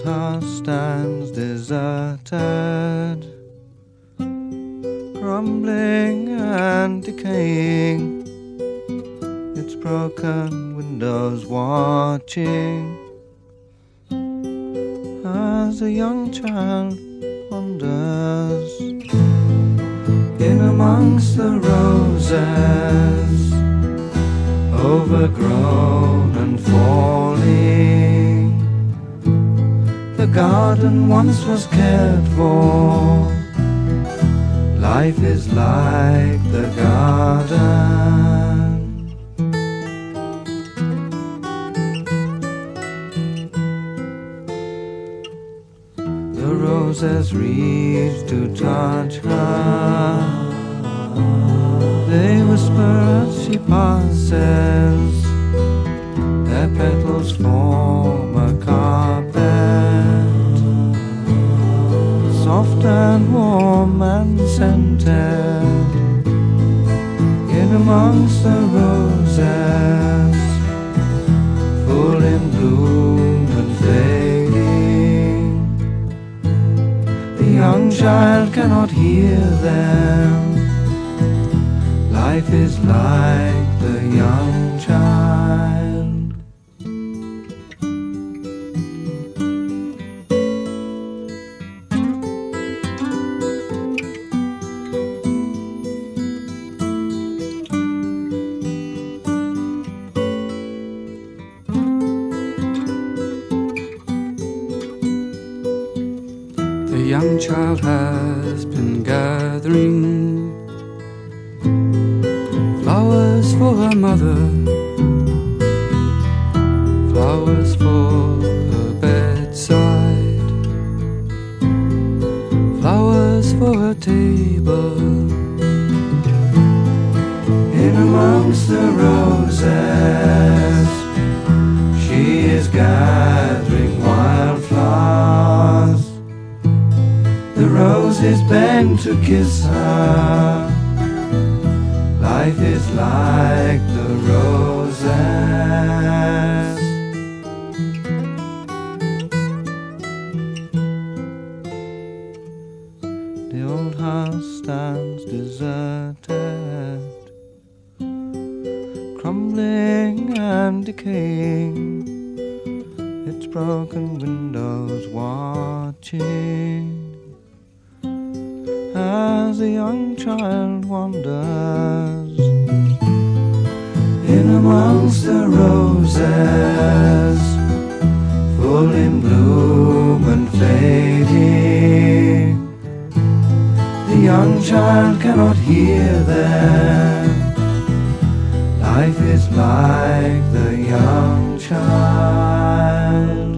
house stands deserted, crumbling and decaying, its broken windows watching as a young child wanders in amongst the roses, overgrown and falling. The garden once was cared for. Life is like the garden. The roses reach to touch her. They whisper as she passes. Their petals form a carpet, soft and warm and scented. In amongst the roses, full in bloom and fading, the young child cannot hear them. Life is like the young child. The young child has been gathering flowers for her mother, flowers for her bedside, flowers for her table. In amongst the roses, she is gathering wildflowers. The roses bend to kiss her. Life is like the roses. The old house stands deserted, crumbling and decaying, its broken windows watching as a young child wanders in amongst the roses, full in bloom and fading. The young child cannot hear them. Life is like the young child.